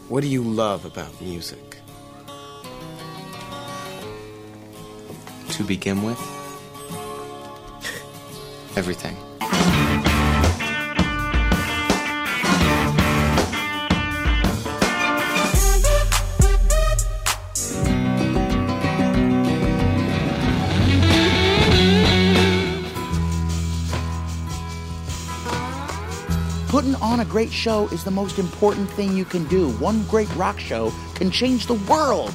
What do you love about music? To begin with, everything. Putting on a great show is the most important thing you can do. One great rock show can change the world.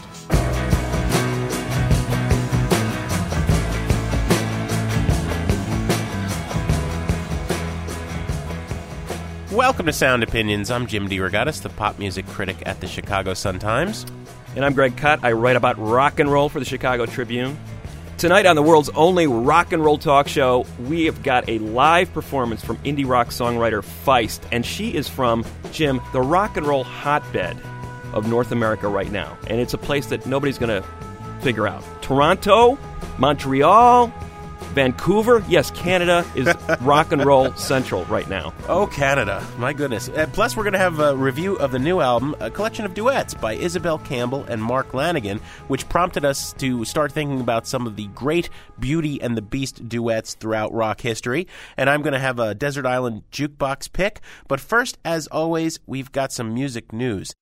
Welcome to Sound Opinions. I'm Jim DeRogatis, the pop music critic at the Chicago Sun-Times. And I'm Greg Kot. I write about rock and roll for the Chicago Tribune. Tonight on the world's only rock and roll talk show, we have got a live performance from indie rock songwriter Feist, and she is from, Jim, the rock and roll hotbed of North America right now. And it's a place that nobody's going to figure out. Toronto, Montreal, Vancouver, yes, Canada is rock and roll central right now. Oh, Canada. My goodness. Plus, we're going to have a review of the new album, A Collection of Duets by Isabel Campbell and Mark Lanegan, which prompted us to start thinking about some of the great Beauty and the Beast duets throughout rock history. And I'm going to have a Desert Island Jukebox pick. But first, as always, we've got some music news.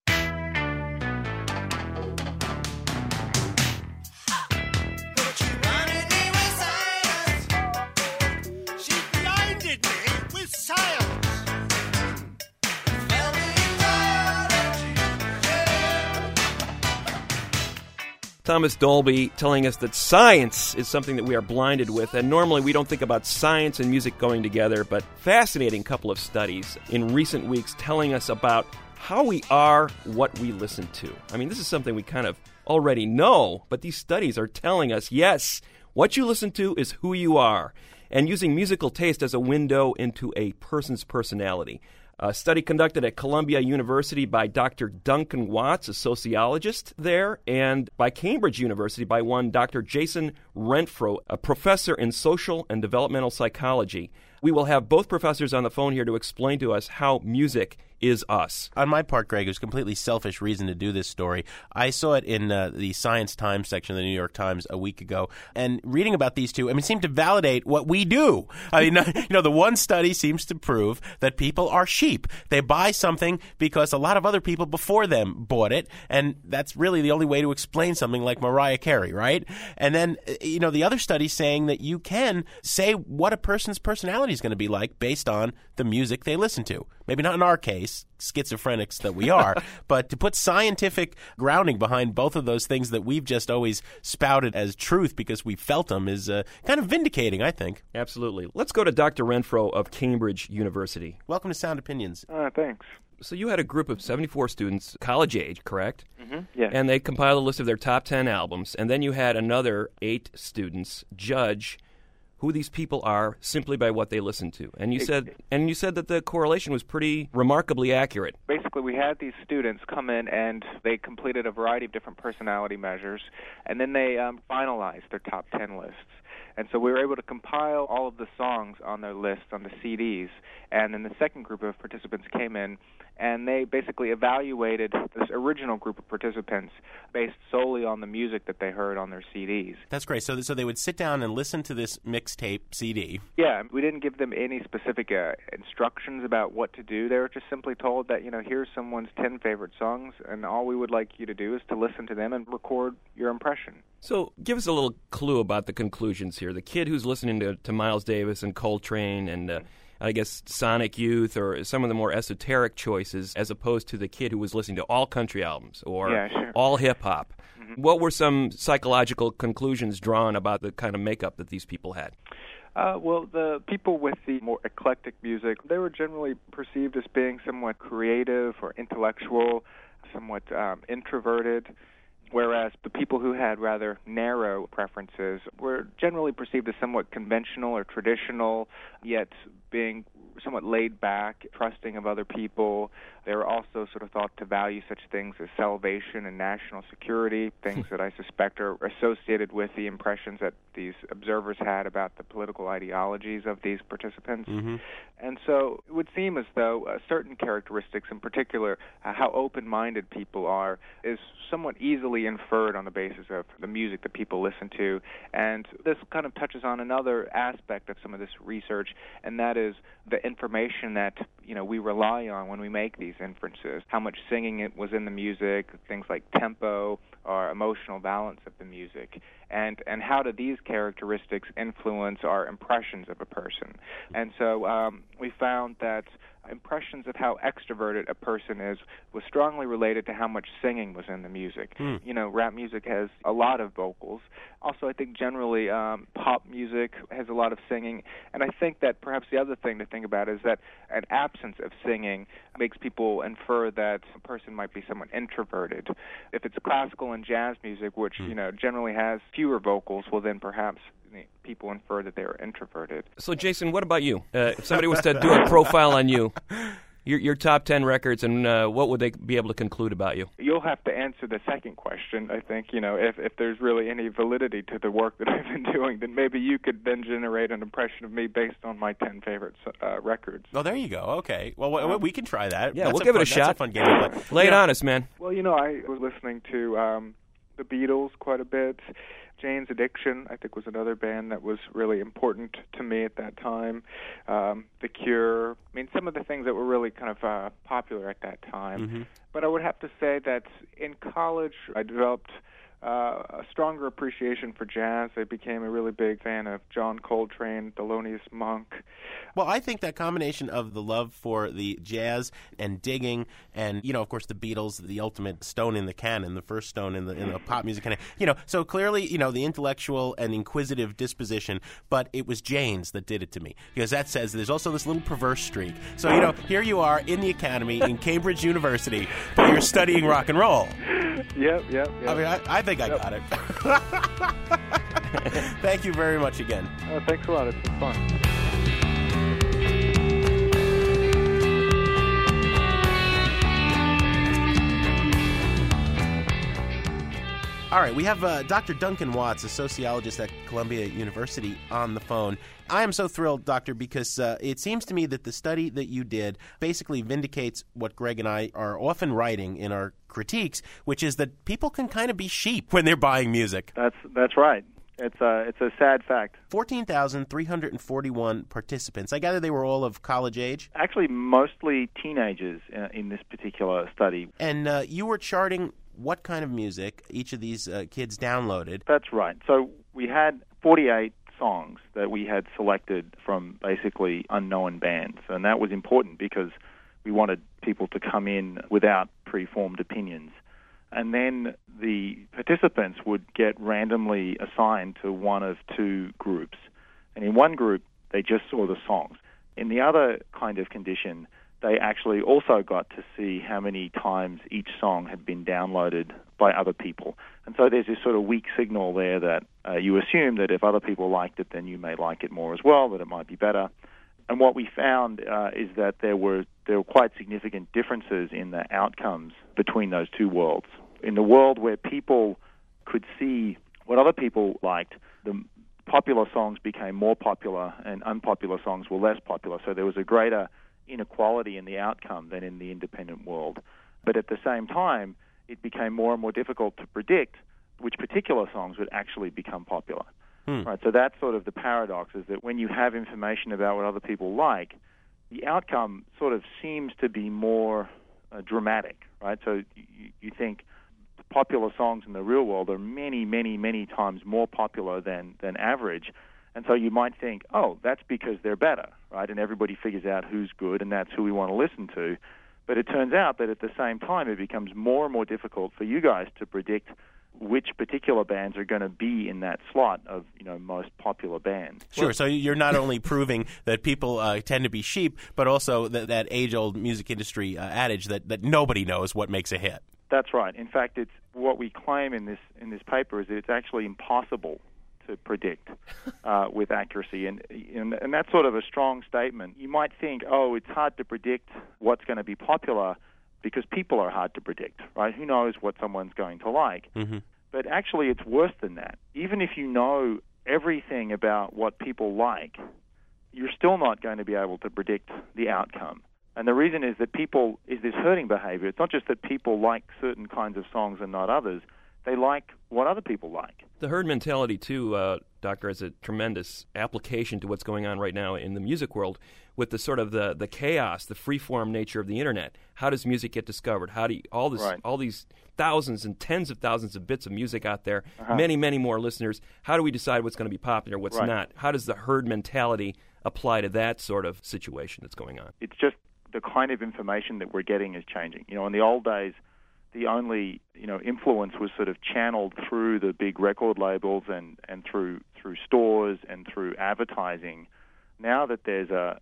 Thomas Dolby telling us that science is something that we are blinded with, and normally we don't think about science and music going together, but fascinating couple of studies in recent weeks telling us about how we are what we listen to. I mean, this is something we kind of already know, but these studies are telling us, yes, what you listen to is who you are, and using musical taste as a window into a person's personality. A study conducted at Columbia University by Dr. Duncan Watts, a sociologist there, and by Cambridge University by one Dr. Jason Renfro, a professor in social and developmental psychology. We will have both professors on the phone here to explain to us how music is us. On my part, Greg, it was a completely selfish reason to do this story. I saw it in the Science Times section of the New York Times a week ago, and reading about these two, it seemed to validate what we do. I mean, the one study seems to prove that people are sheep. They buy something because a lot of other people before them bought it, and that's really the only way to explain something like Mariah Carey, right? And then, the other study saying that you can say what a person's personality is going to be like based on the music they listen to. Maybe not in our case, schizophrenics that we are, but to put scientific grounding behind both of those things that we've just always spouted as truth because we felt them is kind of vindicating, I think. Absolutely. Let's go to Dr. Renfro of Cambridge University. Welcome to Sound Opinions. Thanks. So you had a group of 74 students, college age, correct? Mm-hmm. Yes. And they compiled a list of their top 10 albums, and then you had another 8 students judge who these people are simply by what they listen to. And you said that the correlation was pretty remarkably accurate. Basically, we had these students come in and they completed a variety of different personality measures, and then they finalized their top 10 lists. And so we were able to compile all of the songs on their list on the CDs. And then the second group of participants came in, and they basically evaluated this original group of participants based solely on the music that they heard on their CDs. That's great. So they would sit down and listen to this mixtape CD. Yeah, we didn't give them any specific instructions about what to do. They were just simply told that, here's someone's 10 favorite songs, and all we would like you to do is to listen to them and record your impression. So give us a little clue about the conclusions here. The kid who's listening to Miles Davis and Coltrane and I guess Sonic Youth or some of the more esoteric choices as opposed to the kid who was listening to all country albums or all hip-hop. Mm-hmm. What were some psychological conclusions drawn about the kind of makeup that these people had? Well, the people with the more eclectic music, they were generally perceived as being somewhat creative or intellectual, somewhat introverted. Whereas the people who had rather narrow preferences were generally perceived as somewhat conventional or traditional, yet being somewhat laid back, trusting of other people. They were also sort of thought to value such things as salvation and national security, things that I suspect are associated with the impressions that these observers had about the political ideologies of these participants. Mm-hmm. And so it would seem as though certain characteristics, in particular how open-minded people are, is somewhat easily inferred on the basis of the music that people listen to. And this kind of touches on another aspect of some of this research, and that is the information that we rely on when we make these inferences. How much singing it was in the music, things like tempo or emotional balance of the music, and how do these characteristics influence our impressions of a person. And so we found that impressions of how extroverted a person is was strongly related to how much singing was in the music. Rap music has a lot of vocals. Also, I think generally pop music has a lot of singing. And I think that perhaps the other thing to think about is that an absence of singing makes people infer that a person might be somewhat introverted. If it's classical and jazz music, which generally has fewer vocals, well then perhaps people infer that they're introverted. So, Jason, what about you? If somebody was to do a profile on you, your top 10 records, and what would they be able to conclude about you? You'll have to answer the second question, I think. If there's really any validity to the work that I've been doing, then maybe you could then generate an impression of me based on my 10 favorite records. Oh, there you go. Okay. Well, we can try that. Yeah, we'll give it a shot. That's a fun game to play. Lay it on us, man. Well, I was listening to the Beatles quite a bit. Jane's Addiction, I think, was another band that was really important to me at that time. The Cure. I mean, some of the things that were really kind of popular at that time. Mm-hmm. But I would have to say that in college, I developed a stronger appreciation for jazz. I became a really big fan of John Coltrane, Thelonious Monk. Well, I think that combination of the love for the jazz and digging and, of course, the Beatles, the ultimate stone in the canon, the first stone in the pop music canon, so clearly, the intellectual and inquisitive disposition, but it was Jane's that did it to me, because that says there's also this little perverse streak. So, here you are in the academy in Cambridge University, but you're studying rock and roll. Yep. I mean, I think I got it. Thank you very much again. Thanks a lot. It's been fun. All right, we have Dr. Duncan Watts, a sociologist at Columbia University, on the phone. I am so thrilled, Doctor, because it seems to me that the study that you did basically vindicates what Greg and I are often writing in our critiques, which is that people can kind of be sheep when they're buying music. That's right. It's a sad fact. 14,341 participants. I gather they were all of college age? Actually, mostly teenagers in this particular study. And you were charting what kind of music each of these kids downloaded. That's right. So we had 48 songs that we had selected from basically unknown bands, and that was important because we wanted people to come in without preformed opinions. And then the participants would get randomly assigned to one of two groups. And in one group, they just saw the songs. In the other kind of condition, they actually also got to see how many times each song had been downloaded by other people. And so there's this sort of weak signal there that you assume that if other people liked it, then you may like it more as well, that it might be better. And what we found is that there were quite significant differences in the outcomes between those two worlds. In the world where people could see what other people liked, the popular songs became more popular and unpopular songs were less popular. So there was a greater inequality in the outcome than in the independent world. But at the same time, it became more and more difficult to predict which particular songs would actually become popular. Right, so that's sort of the paradox, is that when you have information about what other people like, the outcome sort of seems to be more dramatic, right? So you think popular songs in the real world are many, many, many times more popular than average. And so you might think, oh, that's because they're better, right? And everybody figures out who's good, and that's who we want to listen to. But it turns out that at the same time, it becomes more and more difficult for you guys to predict which particular bands are going to be in that slot of, most popular bands. Sure, so you're not only proving that people tend to be sheep, but also that age-old music industry adage that nobody knows what makes a hit. That's right. In fact, it's what we claim in this paper is that it's actually impossible to predict with accuracy. And that's sort of a strong statement. You might think, oh, it's hard to predict what's going to be popular because people are hard to predict, right? Who knows what someone's going to like? Mm-hmm. But actually, it's worse than that. Even if you know everything about what people like, you're still not going to be able to predict the outcome. And the reason is that is this herding behavior. It's not just that people like certain kinds of songs and not others. They like what other people like. The herd mentality, too, Doctor, is a tremendous application to what's going on right now in the music world with the sort of the chaos, the free-form nature of the Internet. How does music get discovered? How do you, all these thousands and tens of thousands of bits of music out there, many, many more listeners, how do we decide what's going to be popular, what's not? How does the herd mentality apply to that sort of situation that's going on? It's just the kind of information that we're getting is changing. You know, in the old days, the only influence was sort of channeled through the big record labels and through stores and through advertising. Now that there's a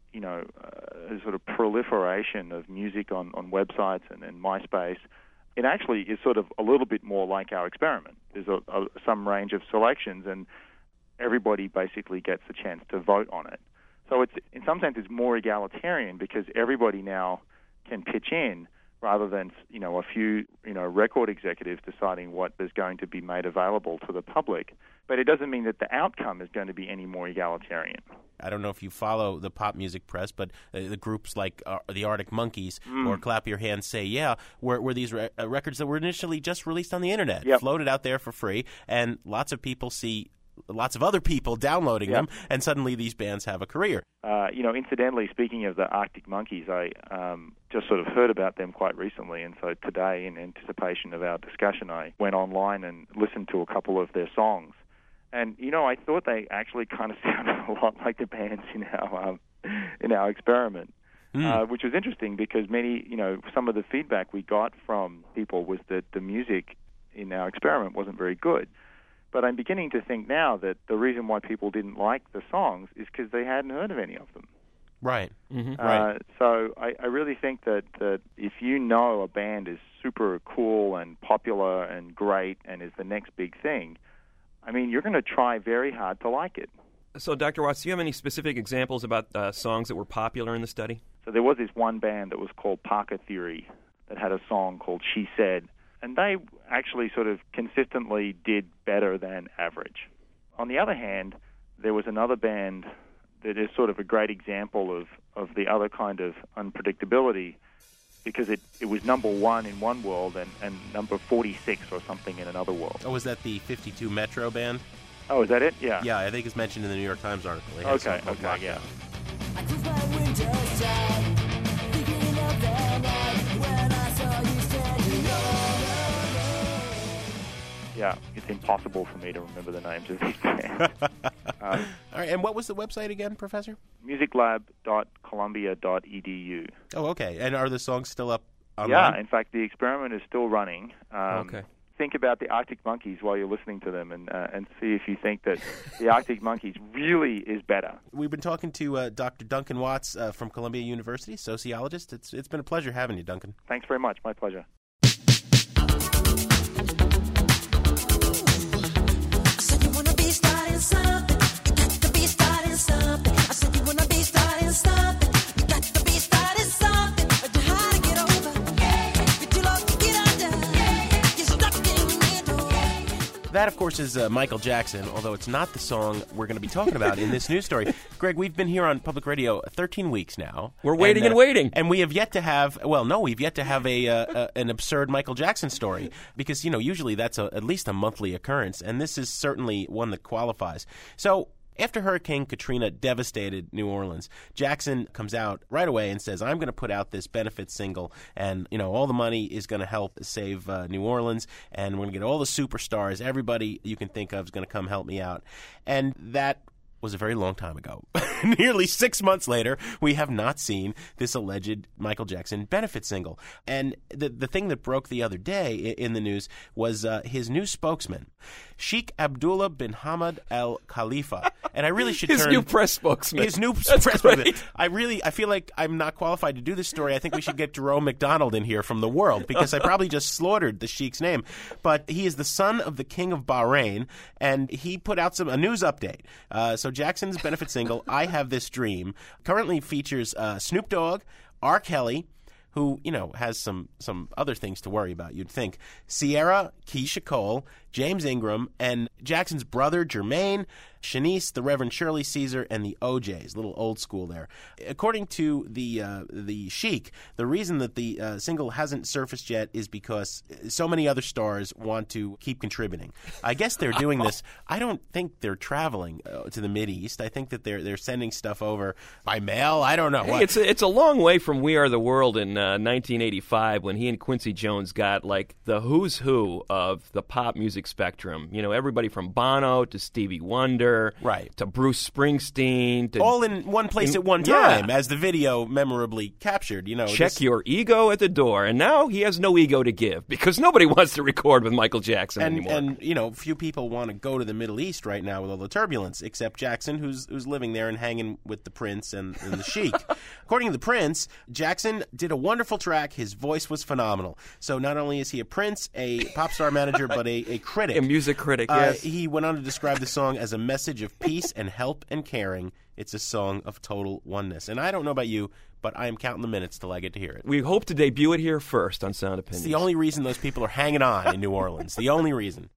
sort of proliferation of music on websites and MySpace, it actually is sort of a little bit more like our experiment. There's some range of selections, and everybody basically gets a chance to vote on it. So it's in some sense it's more egalitarian because everybody now can pitch in, rather than a few record executives deciding what is going to be made available to the public. But it doesn't mean that the outcome is going to be any more egalitarian. I don't know if you follow the pop music press, but the groups like the Arctic Monkeys or Clap Your Hands Say Yeah were these records that were initially just released on the Internet, floated out there for free, and lots of people see lots of other people downloading them, and suddenly these bands have a career. Incidentally, speaking of the Arctic Monkeys, I just sort of heard about them quite recently, and so today, in anticipation of our discussion, I went online and listened to a couple of their songs. And, I thought they actually kind of sounded a lot like the bands in our experiment, which was interesting because some of the feedback we got from people was that the music in our experiment wasn't very good. But I'm beginning to think now that the reason why people didn't like the songs is because they hadn't heard of any of them. Right. Mm-hmm. So I really think that if you know a band is super cool and popular and great and is the next big thing, I mean, you're going to try very hard to like it. So, Dr. Watts, do you have any specific examples about songs that were popular in the study? So there was this one band that was called Parker Theory that had a song called She Said, and they actually sort of consistently did better than average. On the other hand, there was another band that is sort of a great example of the other kind of unpredictability because it was number one in one world and number 46 or something in another world. Oh, was that the 52 Metro band? Oh, is that it? Yeah. Yeah, I think it's mentioned in the New York Times article. Okay, yeah. I close my windows down, thinking of that night when I saw you standing Yeah, it's impossible for me to remember the names of these bands. All right, and what was the website again, Professor? musiclab.columbia.edu. Oh, okay. And are the songs still up online? Yeah, in fact, the experiment is still running. Okay. Think about the Arctic Monkeys while you're listening to them and see if you think that the Arctic Monkeys really is better. We've been talking to Dr. Duncan Watts from Columbia University, sociologist. It's been a pleasure having you, Duncan. Thanks very much. My pleasure. That, of course, is Michael Jackson, although it's not the song we're going to be talking about in this news story. Greg, we've been here on Public Radio 13 weeks now. We're waiting and waiting. And we have yet to have, we've yet to have an absurd Michael Jackson story because, usually that's at least a monthly occurrence, and this is certainly one that qualifies. So after Hurricane Katrina devastated New Orleans, Jackson comes out right away and says, I'm going to put out this benefit single, and, all the money is going to help save New Orleans, and we're going to get all the superstars, everybody you can think of is going to come help me out. And that was a very long time ago. Nearly 6 months later, we have not seen this alleged Michael Jackson benefit single. And the thing that broke the other day in the news was his new spokesman, Sheikh Abdullah bin Hamad Al Khalifa. And I really should His turn... new press spokesman. His new That's press great. spokesman. I feel like I'm not qualified to do this story. I think we should get Jerome McDonald in here from The World, because I probably just slaughtered the Sheikh's name. But he is the son of the King of Bahrain, and he put out a news update. So Jackson's benefit single, I Have This Dream, currently features Snoop Dogg, R. Kelly, who, has some other things to worry about, you'd think, Sierra, Keisha Cole, James Ingram, and Jackson's brother, Jermaine, Shanice, the Reverend Shirley Caesar, and the OJs, little old school there. According to the Sheik, the reason that the single hasn't surfaced yet is because so many other stars want to keep contributing. I guess they're doing this. I don't think they're traveling to the Mideast. I think that they're sending stuff over by mail. I don't know. Hey, it's a long way from We Are the World in 1985 when he and Quincy Jones got like the who's who of the pop music spectrum. Everybody from Bono to Stevie Wonder. Right. To Bruce Springsteen. To, all in one place at one time, as the video memorably captured. Check your ego at the door. And now he has no ego to give because nobody wants to record with Michael Jackson anymore. And, few people want to go to the Middle East right now with all the turbulence, except Jackson, who's living there and hanging with the Prince and the Sheik. According to the Prince, Jackson did a wonderful track. His voice was phenomenal. So not only is he a Prince, a pop star manager, but a critic. A music critic, yes. He went on to describe the song as a message of peace and help and caring. It's a song of total oneness. And I don't know about you, but I am counting the minutes till I get to hear it. We hope to debut it here first on Sound Opinions. It's the only reason those people are hanging on in New Orleans. The only reason.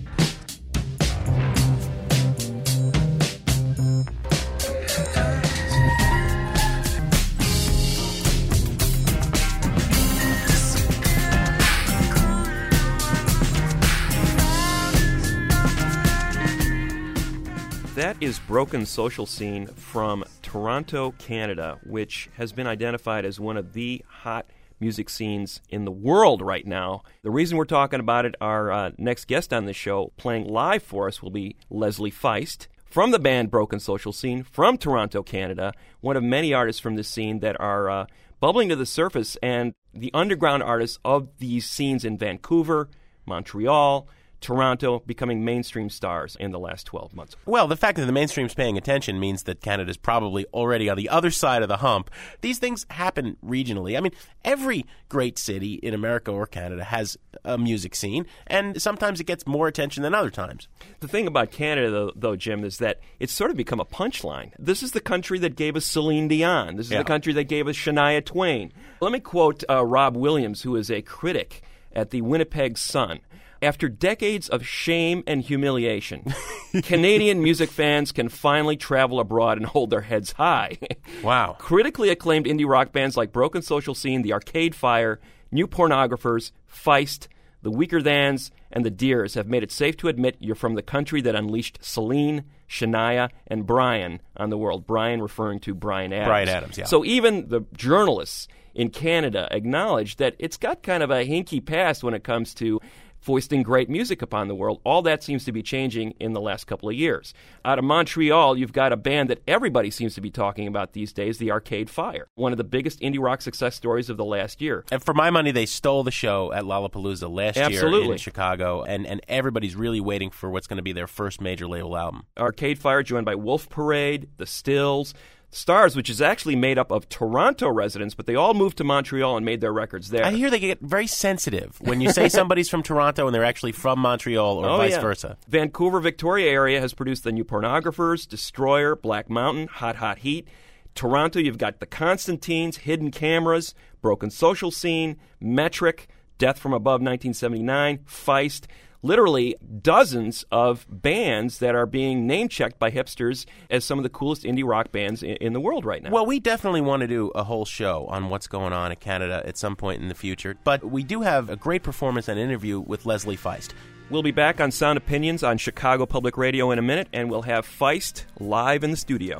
That is Broken Social Scene from Toronto, Canada, which has been identified as one of the hot music scenes in the world right now. The reason we're talking about it, our next guest on the show playing live for us will be Leslie Feist from the band Broken Social Scene from Toronto, Canada, one of many artists from this scene that are bubbling to the surface, and the underground artists of these scenes in Vancouver, Montreal, Toronto becoming mainstream stars in the last 12 months. Well, the fact that the mainstream's paying attention means that Canada's probably already on the other side of the hump. These things happen regionally. I mean, every great city in America or Canada has a music scene, and sometimes it gets more attention than other times. The thing about Canada, though, Jim, is that it's sort of become a punchline. This is the country that gave us Celine Dion. This is the country that gave us Shania Twain. Let me quote Rob Williams, who is a critic at the Winnipeg Sun. After decades of shame and humiliation, Canadian music fans can finally travel abroad and hold their heads high. Wow. Critically acclaimed indie rock bands like Broken Social Scene, The Arcade Fire, New Pornographers, Feist, The Weaker Thans, and The Deers have made it safe to admit you're from the country that unleashed Celine, Shania, and Brian on the world. Brian referring to Bryan Adams. Bryan Adams, yeah. So even the journalists in Canada acknowledge that it's got kind of a hinky past when it comes to foisting great music upon the world. All that seems to be changing in the last couple of years. Out of Montreal, you've got a band that everybody seems to be talking about these days, The Arcade Fire, one of the biggest indie rock success stories of the last year. And for my money, they stole the show at Lollapalooza last year in Chicago, and everybody's really waiting for what's going to be their first major label album. Arcade Fire joined by Wolf Parade, The Stills, Stars, which is actually made up of Toronto residents, but they all moved to Montreal and made their records there. I hear they get very sensitive when you say somebody's from Toronto and they're actually from Montreal or vice versa. Vancouver, Victoria area has produced the New Pornographers, Destroyer, Black Mountain, Hot Hot Heat. Toronto, you've got the Constantines, Hidden Cameras, Broken Social Scene, Metric, Death from Above 1979, Feist. Literally dozens of bands that are being name-checked by hipsters as some of the coolest indie rock bands in the world right now. Well, we definitely want to do a whole show on what's going on in Canada at some point in the future, but we do have a great performance and interview with Leslie Feist. We'll be back on Sound Opinions on Chicago Public Radio in a minute, and we'll have Feist live in the studio.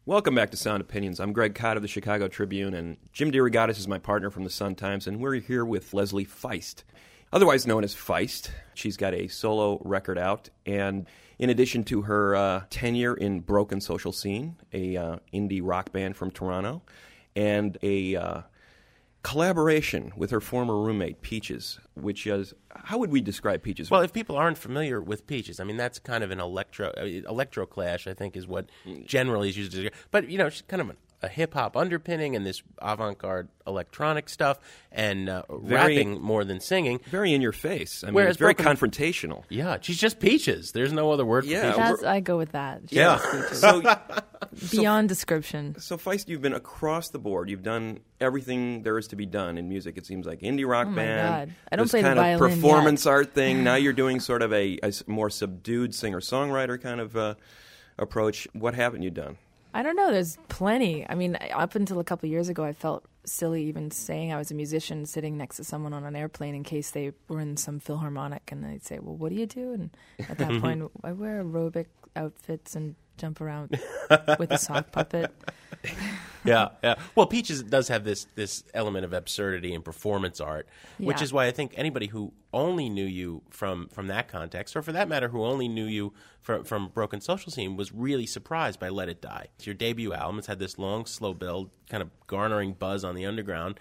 Welcome back to Sound Opinions. I'm Greg Cott of the Chicago Tribune, and Jim DeRogatis is my partner from the Sun-Times, and we're here with Leslie Feist, otherwise known as Feist. She's got a solo record out, and in addition to her tenure in Broken Social Scene, a indie rock band from Toronto, and a collaboration with her former roommate, Peaches, which is, how would we describe Peaches? Well, if people aren't familiar with Peaches, I mean, that's kind of an electro clash, I think, is what generally is used to. But, you know, she's kind of a hip-hop underpinning and this avant-garde electronic stuff and rapping more than singing. Very in your face. I mean, Whereas it's very Broken- confrontational. Yeah, she's just Peaches. There's no other word for Peaches. I go with that. Yeah. So, Beyond description. So, Feist, you've been across the board. You've done everything there is to be done in music. It seems like indie rock Oh, my band. God. I don't this play the kind of violin performance yet. art thing. Now you're doing sort of a more subdued singer-songwriter kind of approach. What haven't you done? I don't know. There's plenty. I mean, up until a couple of years ago, I felt silly even saying I was a musician sitting next to someone on an airplane in case they were in some Philharmonic, and they'd say, well, what do you do? And at that point, I wear aerobic outfits and jump around with a sock puppet. Yeah. Well, Peaches does have this element of absurdity and performance art, which Yeah. is why I think anybody who only knew you from that context, or for that matter, who only knew you from Broken Social Scene, was really surprised by Let It Die. It's your debut album. It's had this long, slow build, kind of garnering buzz on the underground.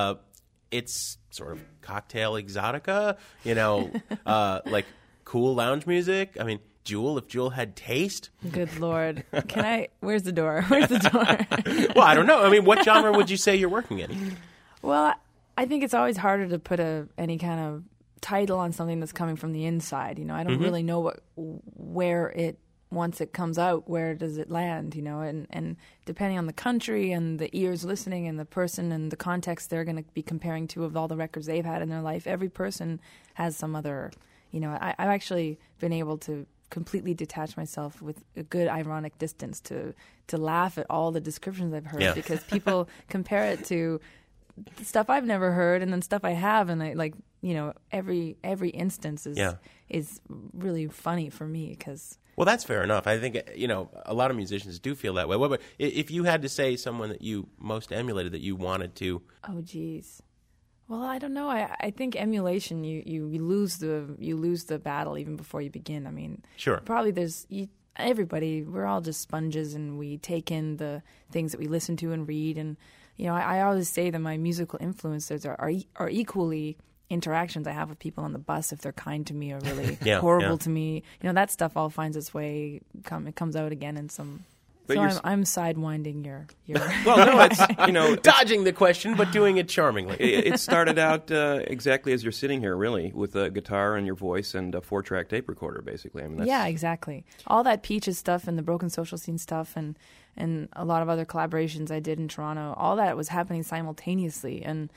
It's sort of cocktail exotica, you know, like cool lounge music. I mean, Jewel, if Jewel had taste. Good Lord. Where's the door? Where's the door? Well, I don't know. I mean, what genre would you say you're working in? Well, I think it's always harder to put any kind of title on something that's coming from the inside. You know, I don't really know where it, once it comes out, where does it land, you know, and depending on the country and the ears listening and the person and the context they're going to be comparing to of all the records they've had in their life, every person has some other, you know, I've actually been able to completely detach myself with a good ironic distance to laugh at all the descriptions I've heard because people compare it to stuff I've never heard and then stuff I have, and I, like, you know, every instance is really funny for me because. Well, that's fair enough. I think, you know, a lot of musicians do feel that way. But if you had to say someone that you most emulated that you wanted to, oh geez. Well, I don't know. I think emulation, you lose the battle even before you begin. I mean, sure. Probably everybody, we're all just sponges, and we take in the things that we listen to and read. And you know, I always say that my musical influences are equally interactions I have with people on the bus if they're kind to me or really horrible to me. You know, that stuff all finds its way. It comes out again in some. But so I'm sidewinding your. Well, no, it's, you know, dodging the question, but doing it charmingly. It started out exactly as you're sitting here, really, with a guitar and your voice and a 4-track tape recorder, basically. I mean, that's... Yeah, exactly. All that Peaches stuff and the Broken Social Scene stuff and a lot of other collaborations I did in Toronto, all that was happening simultaneously. And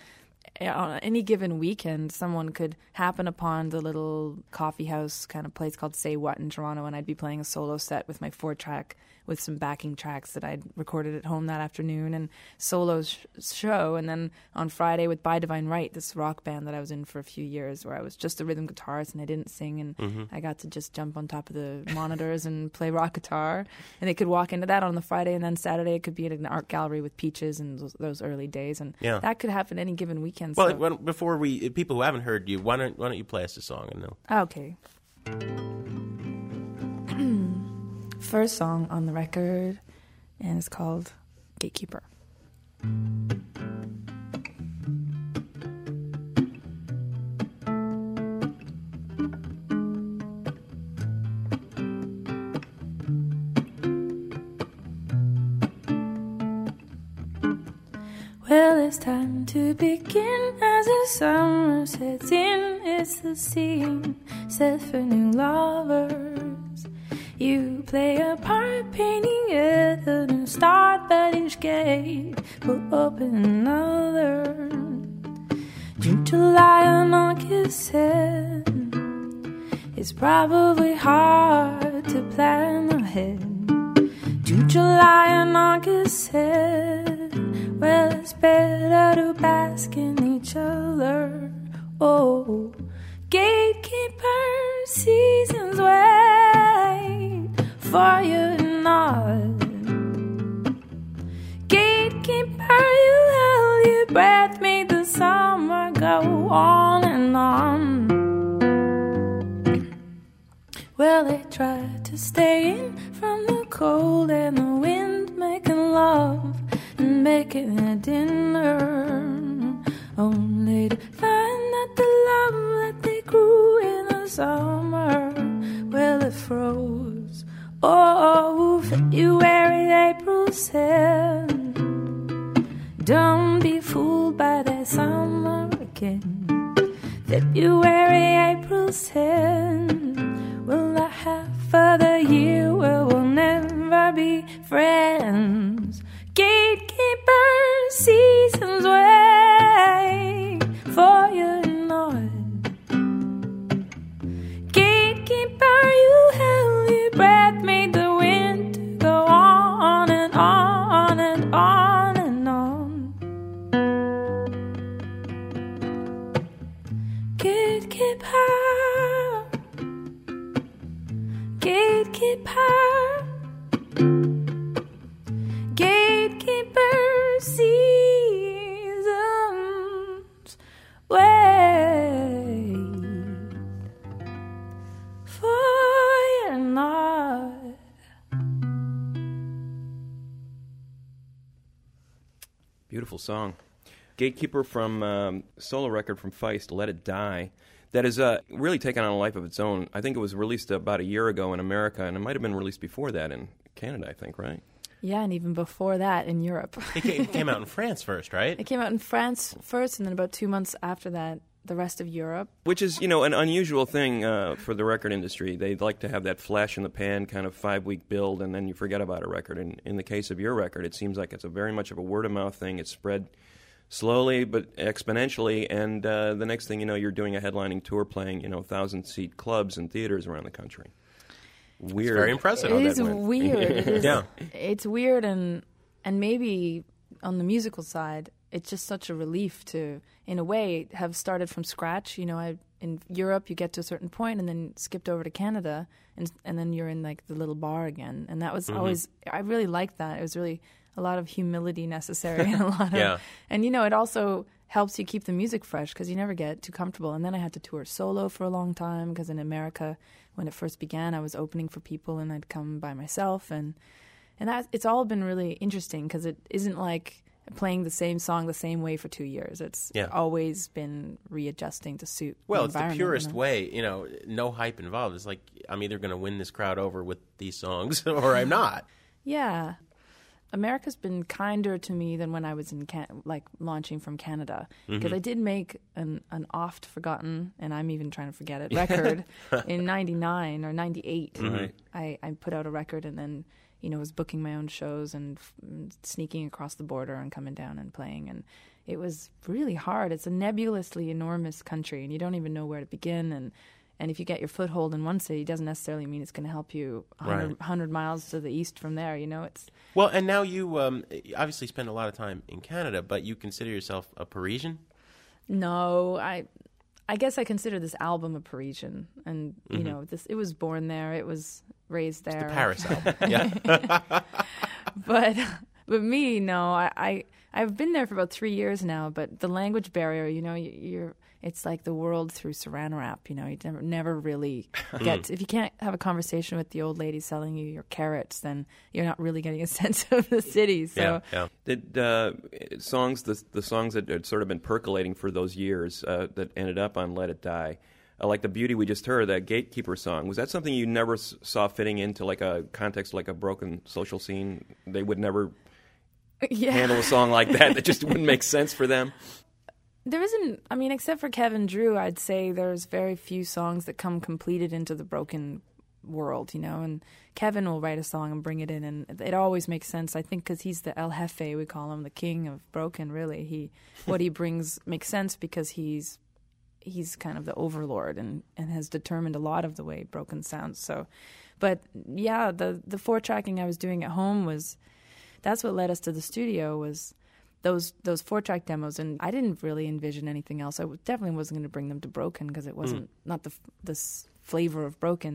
on any given weekend, someone could happen upon the little coffee house kind of place called Say What in Toronto, and I'd be playing a solo set with my 4-track with some backing tracks that I'd recorded at home that afternoon, and solo show. And then on Friday with By Divine Right, this rock band that I was in for a few years, where I was just a rhythm guitarist and I didn't sing, and I got to just jump on top of the monitors and play rock guitar. And they could walk into that on the Friday, and then Saturday it could be at an art gallery with Peaches and those early days. And that could happen any given weekend. Well, before people who haven't heard you, why don't you play us a song? And Okay. First song on the record, and it's called Gatekeeper. Well, it's time to begin as the summer sets in. It's the scene set for new lovers. You play a part painting at a new start, but each gate will open another. June, July, and August said it's probably hard to plan ahead. June, July, and August said, well, it's better to bask in each other. Oh, gatekeeper, seasons wait for you to nod. breath made the summer go on and on. Well, they tried to stay in from the cold and the wind, making love and making a dinner, only to find that the love that they grew in the summer, well, it froze. Oh, February, April said, don't be fooled by that summer again. February, April said, well, the half of the year, well, we'll never be friends. Gatekeeper, seasons wait for you not. Gatekeeper, you held your breath, made the wind go on and on and on and on. Gatekeeper, gatekeeper, gatekeeper, seasons wait for your nod. Beautiful song. Gatekeeper from solo record from Feist, Let It Die. That has really taken on a life of its own. I think it was released about a year ago in America, and it might have been released before that in Canada, I think, right? Yeah, and even before that in Europe. It came out in France first, right? It came out in France first, and then about 2 months after that, the rest of Europe. Which is, an unusual thing for the record industry. They'd like to have that flash in the pan kind of 5-week build, and then you forget about a record. And in the case of your record, it seems like it's a very much of a word-of-mouth thing. It's spread slowly but exponentially, and the next thing you know, you're doing a headlining tour playing, 1,000-seat clubs and theaters around the country. Weird. It's very impressive. It is weird. It is, Yeah. It's weird, and maybe on the musical side, it's just such a relief to, in a way, have started from scratch. In Europe, you get to a certain point and then skipped over to Canada, and then you're in like the little bar again. And that was always, I really liked that. It was really a lot of humility necessary, and a lot of, and it also helps you keep the music fresh because you never get too comfortable. And then I had to tour solo for a long time because in America, when it first began, I was opening for people and I'd come by myself, and that it's all been really interesting because it isn't like playing the same song the same way for 2 years. It's always been readjusting to suit the Well, it's the environment, purest way, no hype involved. It's like, I'm either going to win this crowd over with these songs or I'm not. Yeah. America's been kinder to me than when I was in launching from Canada, because I did make an oft forgotten, and I'm even trying to forget it, record in 99 or 98. I put out a record and then was booking my own shows and sneaking across the border and coming down and playing, and it was really hard. It's a nebulously enormous country, and you don't even know where to begin, and if you get your foothold in one city, it doesn't necessarily mean it's going to help you 100 miles to the east from there. It's Well, and now you obviously spend a lot of time in Canada, but you consider yourself a Parisian? No, I guess I consider this album a Parisian, and it was born there, it was raised there. It's the Paris album, yeah. But me, no, I've been there for about 3 years now. But the language barrier, it's like the world through Saran wrap. You never really get. If you can't have a conversation with the old lady selling you your carrots, then you're not really getting a sense of the city. So, Did songs, the songs that had sort of been percolating for those years that ended up on Let It Die, like the Beauty we just heard, that Gatekeeper song, was that something you never saw fitting into like a context like a broken social scene? They would never handle a song like that just wouldn't make sense for them? There isn't, except for Kevin Drew, I'd say there's very few songs that come completed into the broken world, and Kevin will write a song and bring it in, and it always makes sense, I think, because he's the El Jefe, we call him, the king of broken, really. What he brings makes sense because he's kind of the overlord and has determined a lot of the way broken sounds. So, but yeah, the 4-tracking I was doing at home that's what led us to the studio, was those 4-track demos, and I didn't really envision anything else. I definitely wasn't going to bring them to broken because it wasn't not the flavor of broken.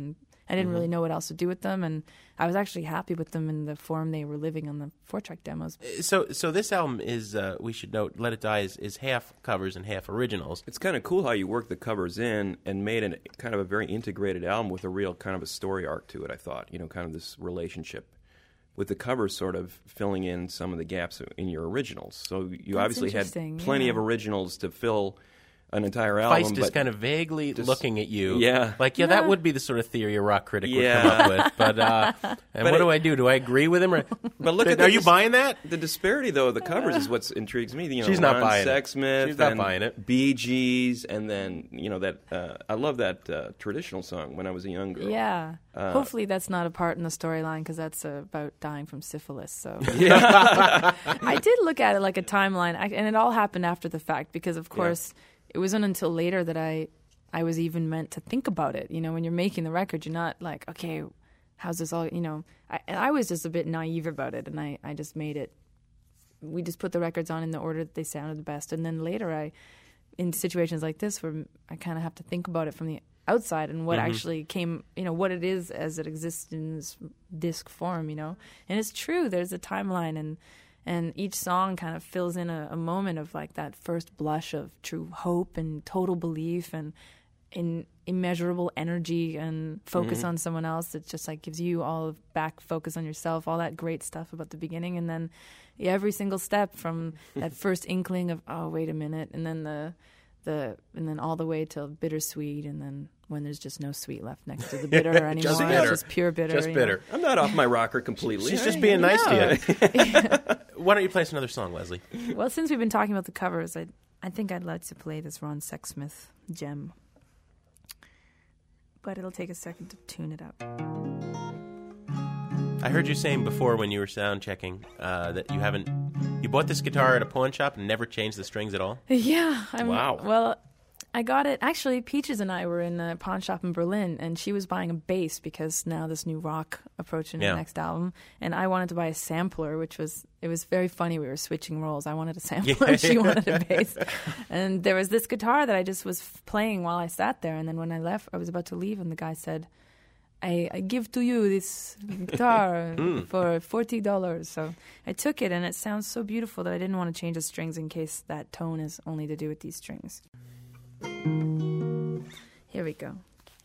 I didn't really know what else to do with them, and I was actually happy with them in the form they were living on the 4-track demos. So this album is, we should note, Let It Die is half covers and half originals. It's kind of cool how you worked the covers in and made it kind of a very integrated album with a real kind of a story arc to it, I thought. Kind of this relationship with the covers sort of filling in some of the gaps in your originals. So you That's obviously had interesting, plenty of yeah. originals to fill an entire album. Feist is kind of vaguely looking at you. Yeah. Like, that would be the sort of theory a rock critic would Yeah. come up with. But, what do I do? Do I agree with him? Or, But look at are you buying that? The disparity, though, of the covers is what intrigues me. She's not Ron buying it. Sexsmith She's not and buying it. Bee Gees, and then, that I love that traditional song, When I Was a Young Girl. Yeah. Hopefully that's not a part in the storyline because that's about dying from syphilis. So I did look at it like a timeline, and it all happened after the fact because, of course, it wasn't until later that I was even meant to think about it. When you're making the record, you're not like, okay, how's this all, I was just a bit naive about it, and I just made it. We just put the records on in the order that they sounded the best, and then later in situations like this where I kind of have to think about it from the outside and what actually came, what it is as it exists in this disc form, and it's true. There's a timeline, and each song kind of fills in a moment of like that first blush of true hope and total belief and in immeasurable energy and focus on someone else. It just like gives you all of back focus on yourself, all that great stuff about the beginning, and then every single step from that first inkling of, oh, wait a minute, and then and then all the way till bittersweet, and then when there's just no sweet left next to the bitter anymore. Just It's bitter. just pure bitter. Just bitter. I'm not off my rocker completely. She's just being nice to you. Why don't you play us another song, Leslie? Well, since we've been talking about the covers, I think I'd like to play this Ron Sexsmith gem. But it'll take a second to tune it up. I heard you saying before when you were sound checking that you bought this guitar at a pawn shop and never changed the strings at all? Yeah. Wow. Well, I got it. Actually, Peaches and I were in a pawn shop in Berlin, and she was buying a bass because now this new rock approaching the next album. And I wanted to buy a sampler, it was very funny. We were switching roles. I wanted a sampler, and she wanted a bass. And there was this guitar that I just was playing while I sat there. And then when I left, I was about to leave, and the guy said, I give to you this guitar for $40. So I took it, and it sounds so beautiful that I didn't want to change the strings in case that tone is only to do with these strings. Here we go.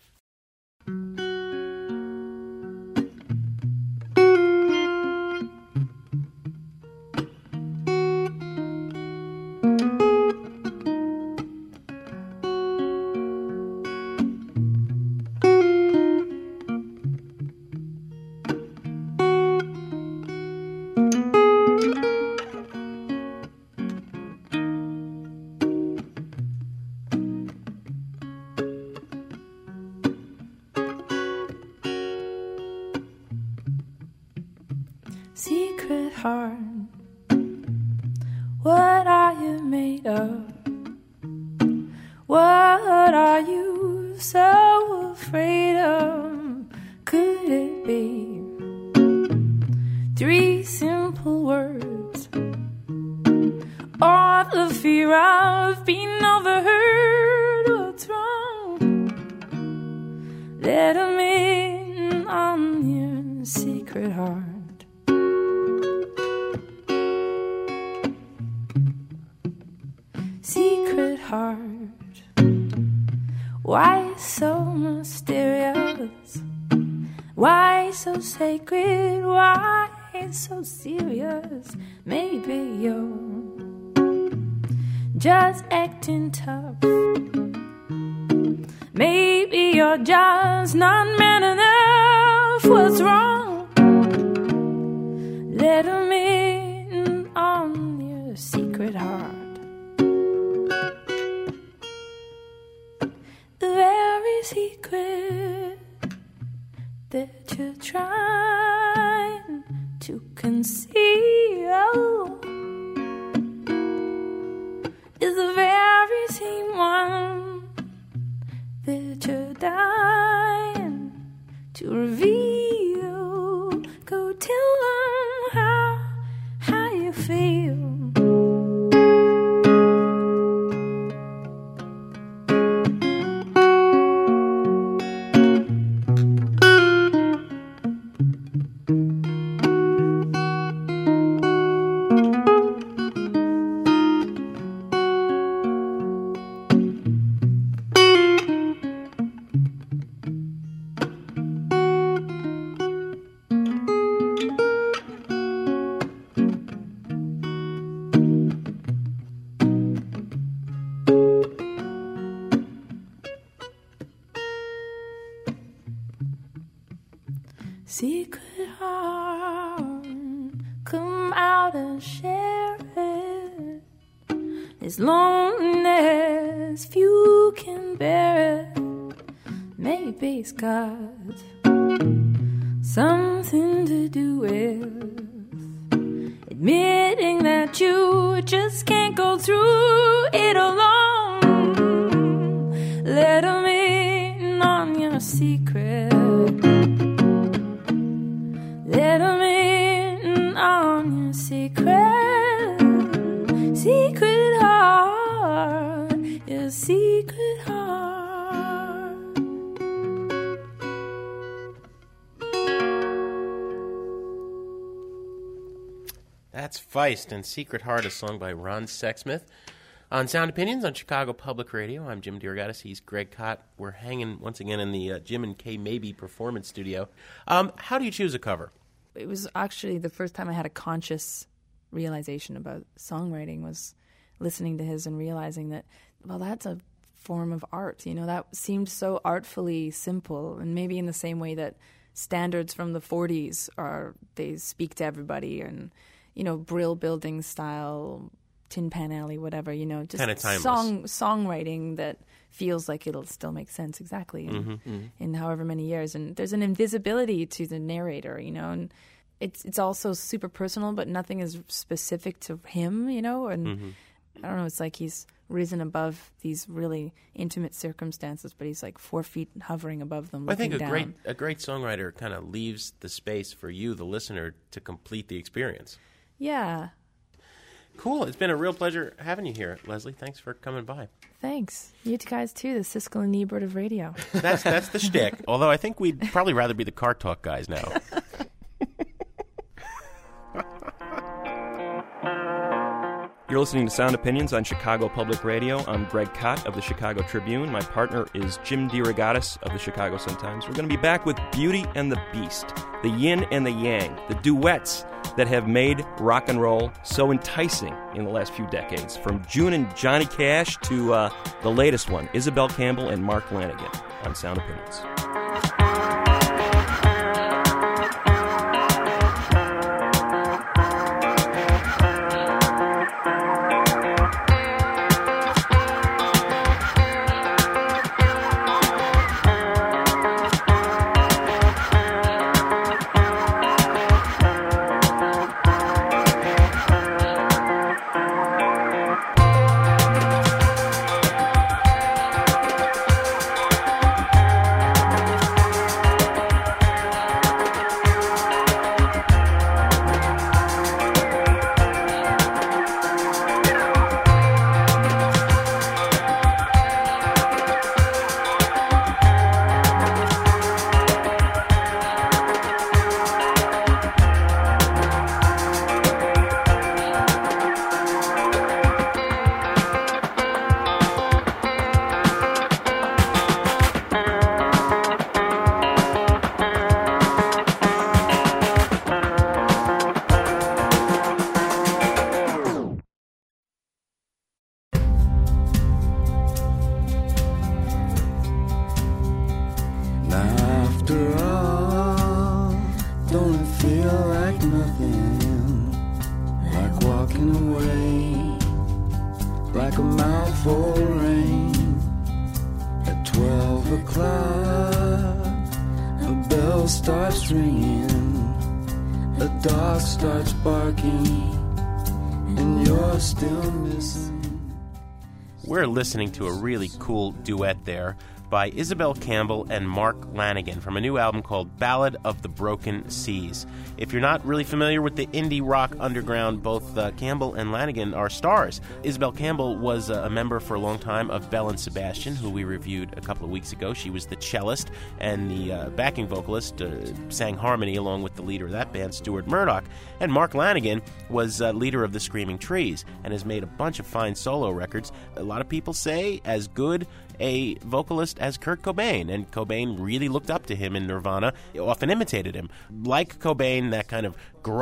Secret heart, what are you made of? What are you so afraid of? Could it be 3 simple words, or the fear of being overheard? What's wrong? Let 'em in on your secret heart. Secret heart, why so mysterious? Why so sacred? Why so serious? Maybe you're just acting tough. Maybe you're just not man enough. What's wrong? Let 'em in on your secret heart. The very secret that you're trying to conceal is the very same one that you're dying to reveal. heart and share it. This loneliness, few can bear it. Maybe it's got something to do with admitting that you just can't go through it alone. Let 'em in on your secret. Let 'em in on your secret. Secret heart, your secret heart. That's Feist and Secret Heart, a song by Ron Sexsmith. On Sound Opinions on Chicago Public Radio, I'm Jim DeRogatis. He's Greg Kot. We're hanging once again in the Jim and Kay Maybe Performance Studio. How do you choose a cover? It was actually the first time I had a conscious realization about songwriting, was listening to his and realizing that, well, that's a form of art. You know, that seemed so artfully simple, and maybe in the same way that standards from the 40s they speak to everybody, and, you know, Brill Building style, Tin Pan Alley, whatever, you know, just kind of songwriting that feels like it'll still make sense exactly in however many years. And there's an invisibility to the narrator, you know, and it's also super personal, but nothing is specific to him, you know, and I don't know, it's like he's risen above these really intimate circumstances, but he's like 4 feet hovering above them. I think down. a great songwriter kind of leaves the space for you, the listener, to complete the experience. Yeah. Cool. It's been a real pleasure having you here, Leslie. Thanks for coming by. Thanks. You guys, too, the Siskel and Ebert of radio. That's the shtick. Although I think we'd probably rather be the Car Talk guys now. You're listening to Sound Opinions on Chicago Public Radio. I'm Greg Kot of the Chicago Tribune. My partner is Jim DeRogatis of the Chicago Sun-Times. We're going to be back with Beauty and the Beast, the yin and the yang, the duets that have made rock and roll so enticing in the last few decades, from June and Johnny Cash to the latest one, Isabel Campbell and Mark Lanegan on Sound Opinions. We're listening to a really cool duet there by Isabel Campbell and Mark Lanegan from a new album called Ballad of the Broken Seas. If you're not really familiar with the indie rock underground, both Campbell and Lanegan are stars. Isabel Campbell was a member for a long time of Belle and Sebastian, who we reviewed a couple of weeks ago. She was the cellist and the backing vocalist, sang harmony along with the leader of that band, Stuart Murdoch. And Mark Lanegan was leader of the Screaming Trees and has made a bunch of fine solo records. A lot of people say as good a vocalist as Kurt Cobain, and Cobain really looked up to him in Nirvana, often imitated him. Like Cobain, that kind of gruff,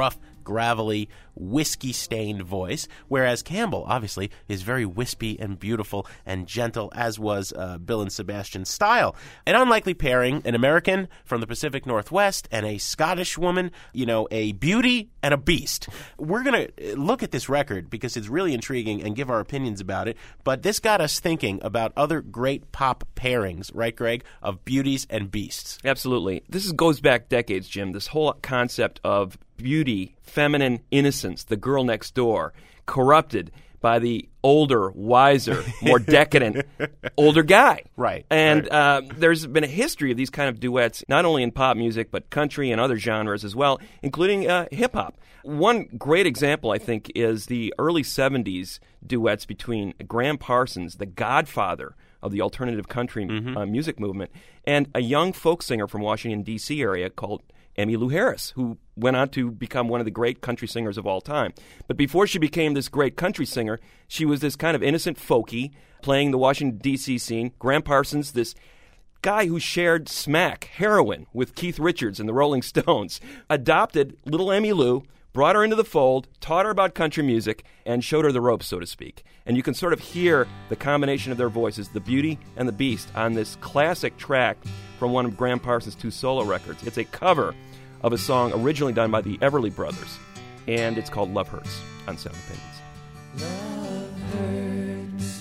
gravelly, whiskey-stained voice, whereas Campbell, obviously, is very wispy and beautiful and gentle, as was Bill and Sebastian's style. An unlikely pairing, an American from the Pacific Northwest and a Scottish woman, a beauty and a beast. We're going to look at this record because it's really intriguing and give our opinions about it, but this got us thinking about other great pop pairings, right, Greg, of beauties and beasts. Absolutely. This goes back decades, Jim. This whole concept of beauty, feminine innocence, the girl next door, corrupted by the older, wiser, more decadent, older guy. Right. And there's been a history of these kind of duets, not only in pop music, but country and other genres as well, including hip-hop. One great example, I think, is the early 70s duets between Graham Parsons, the godfather of the alternative country music movement, and a young folk singer from Washington, D.C. area called Emmylou Harris, who went on to become one of the great country singers of all time. But before she became this great country singer, she was this kind of innocent folkie playing the Washington, D.C. scene. Graham Parsons, this guy who shared smack, heroin, with Keith Richards and the Rolling Stones, adopted little Emmylou, brought her into the fold, taught her about country music, and showed her the ropes, so to speak. And you can sort of hear the combination of their voices, the beauty and the beast, on this classic track from one of Graham Parsons' 2 solo records. It's a cover of a song originally done by the Everly Brothers, and it's called Love Hurts on Sound Opinions. Love hurts,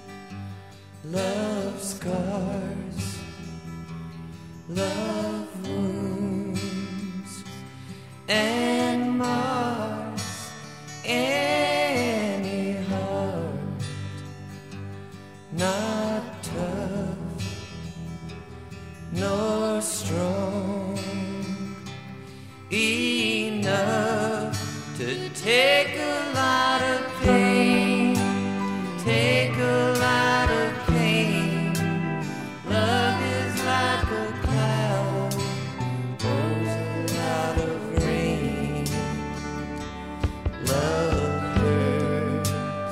love scars, love wounds, and mars any heart not tough nor strong enough to take a lot of pain, take a lot of pain. Love is like a cloud, pours a lot of rain. Love hurts.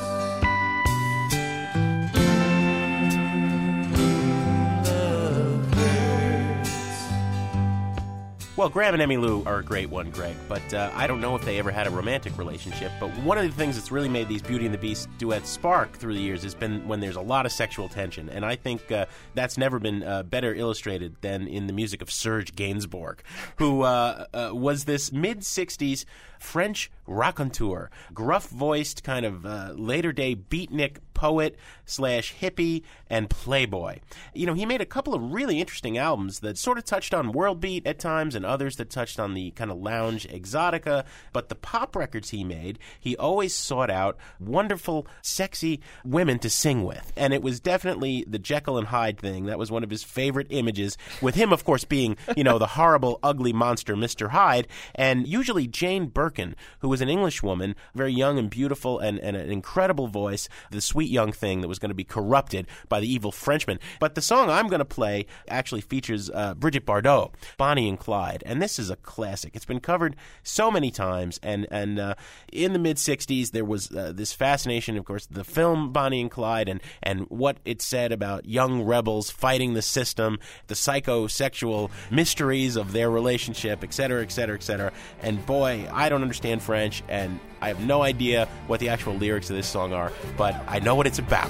Love hurts. Well, Graham and Emmylou are a great one, Greg, but I don't know if they ever had a romantic relationship. But one of the things that's really made these Beauty and the Beast duets spark through the years has been when there's a lot of sexual tension. And I think that's never been better illustrated than in the music of Serge Gainsbourg, who was this mid-'60s French raconteur, gruff-voiced kind of later-day beatnik poet / hippie and playboy. He made a couple of really interesting albums that sort of touched on world beat at times and others that touched on the kind of lounge exotica. But the pop records he made, he always sought out wonderful, sexy women to sing with. And it was definitely the Jekyll and Hyde thing. That was one of his favorite images, with him, of course, being, the horrible, ugly monster Mr. Hyde, and usually Jane Birkin, who was an English woman, very young and beautiful and an incredible voice, the sweet young thing that was going to be corrupted by the evil Frenchman. But the song I'm going to play actually features Brigitte Bardot, Bonnie and Clyde, and this is a classic. It's been covered so many times, and in the mid-'60s there was this fascination, of course, the film Bonnie and Clyde and what it said about young rebels fighting the system, the psychosexual mysteries of their relationship, etc., etc., etc. And boy, I don't understand French, and I have no idea what the actual lyrics of this song are, but I know what it's about.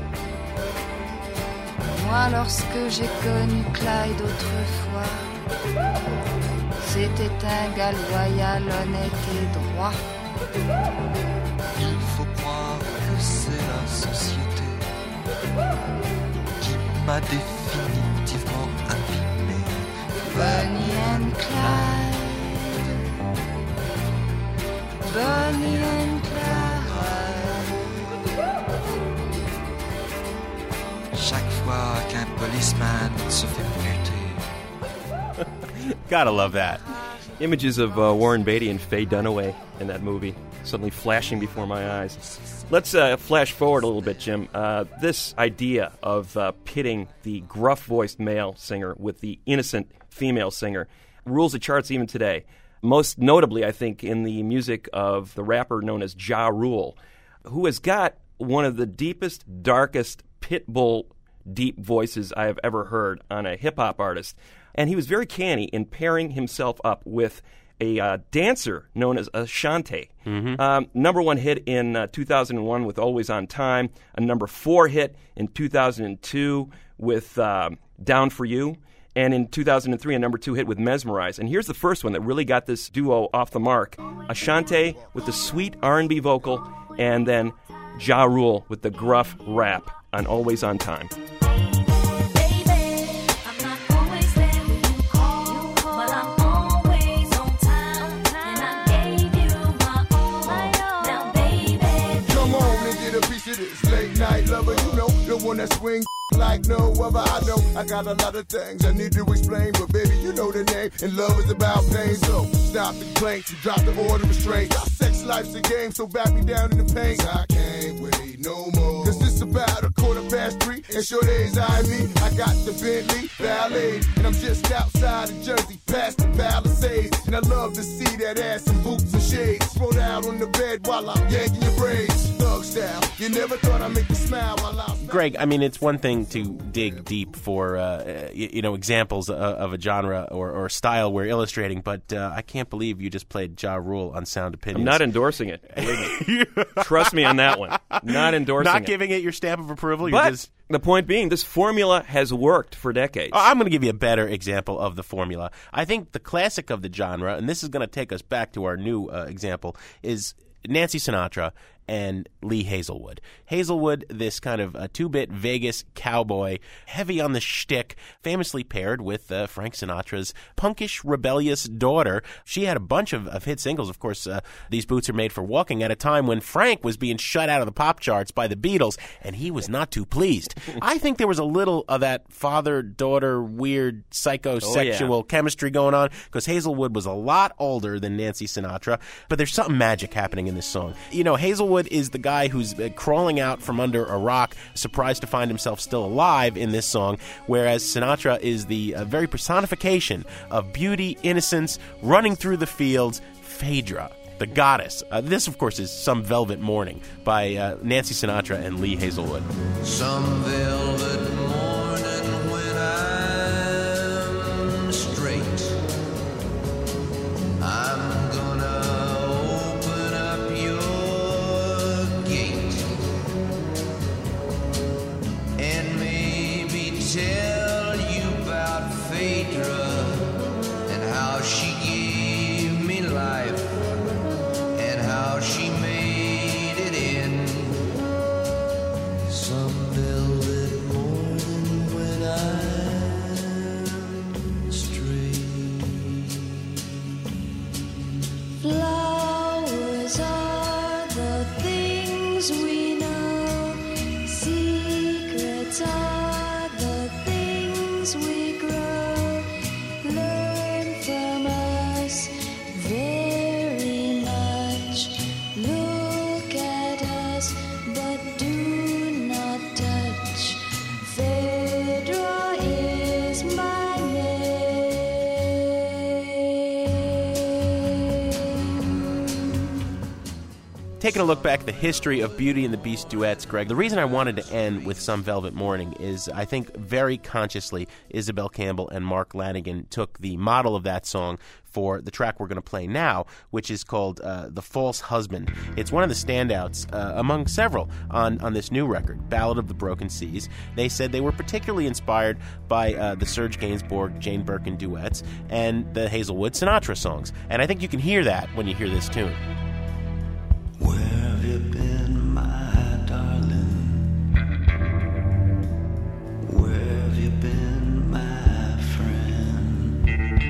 Moi, lorsque j'ai connu Clyde autrefois, c'était un gars loyal, honnête et droit. Il faut croire que c'est la société qui m'a définitivement abîmé. Bonnie and Clyde, Bonnie and Clyde. Chaque fois qu'un policeman se fait buter. Gotta love that. Images of Warren Beatty and Faye Dunaway in that movie suddenly flashing before my eyes. Let's flash forward a little bit, Jim. This idea of pitting the gruff-voiced male singer with the innocent female singer rules the charts even today. Most notably, I think, in the music of the rapper known as Ja Rule, who has got one of the deepest, darkest, pit bull deep voices I have ever heard on a hip-hop artist. And he was very canny in pairing himself up with a dancer known as Ashante. Number one hit in 2001 with Always on Time, a number 4 hit in 2002 with Down for You, and in 2003 a number 2 hit with Mesmerize. And here's the first one that really got this duo off the mark. Ashante with the sweet R&B vocal, and then Ja Rule with the gruff rap on Always on Time. The one that swing like no other. I know I got a lot of things I need to explain, but baby, you know the name, and love is about pain. So stop the complaints and drop the order of restraint. Our sex life's a game, so back me down in the paint. I can't wait no more, 'cause it's about 3:15, and sure days I me. I got the Bentley Ballet, and I'm just outside of Jersey, past the Palisades. And I love to see that ass in boots and shades. Roll out on the bed while I'm yanking your braids. Thug style, you never thought I'd make you smile while I'm... Greg, I mean, it's one thing to dig deep for examples of a genre or style we're illustrating, but I can't believe you just played Ja Rule on Sound Opinions. I'm not endorsing it. Believe me. Trust me on that one. Not endorsing it. Not giving it your stamp of approval. But the point being, this formula has worked for decades. I'm going to give you a better example of the formula. I think the classic of the genre, and this is going to take us back to our new example, is Nancy Sinatra and Lee Hazelwood. Hazelwood, this kind of two-bit Vegas cowboy, heavy on the shtick, famously paired with Frank Sinatra's punkish, rebellious daughter. She had a bunch of hit singles. Of course, These Boots Are Made for Walking, at a time when Frank was being shut out of the pop charts by the Beatles, and he was not too pleased. I think there was a little of that father-daughter weird psychosexual chemistry going on, because Hazelwood was a lot older than Nancy Sinatra, but there's something magic happening in this song. You know, Hazelwood is the guy who's crawling out from under a rock, surprised to find himself still alive in this song, whereas Sinatra is the very personification of beauty, innocence, running through the fields, Phaedra, the goddess. This, of course, is Some Velvet Morning by Nancy Sinatra and Lee Hazelwood. Some velvet morning when I'm straight, I'm tell you about Phaedra and how she gave me life and how she made it in some velvet morning when I'm straight. Flowers are the things we know, secrets are we grow. Learn from us very much. Look at us, but do not touch. Phaedra is my name. Taking a look back at the history of Beauty and the Beast duets, Greg, the reason I wanted to end with Some Velvet Morning is I think very consciously Isabel Campbell and Mark Lanigan took the model of that song for the track we're going to play now, which is called The False Husband. It's one of the standouts among several on this new record, Ballad of the Broken Seas. They said they were particularly inspired by the Serge Gainsbourg, Jane Birkin duets and the Hazelwood Sinatra songs. And I think you can hear that when you hear this tune. Where have you been, my darling? Where have you been, my friend?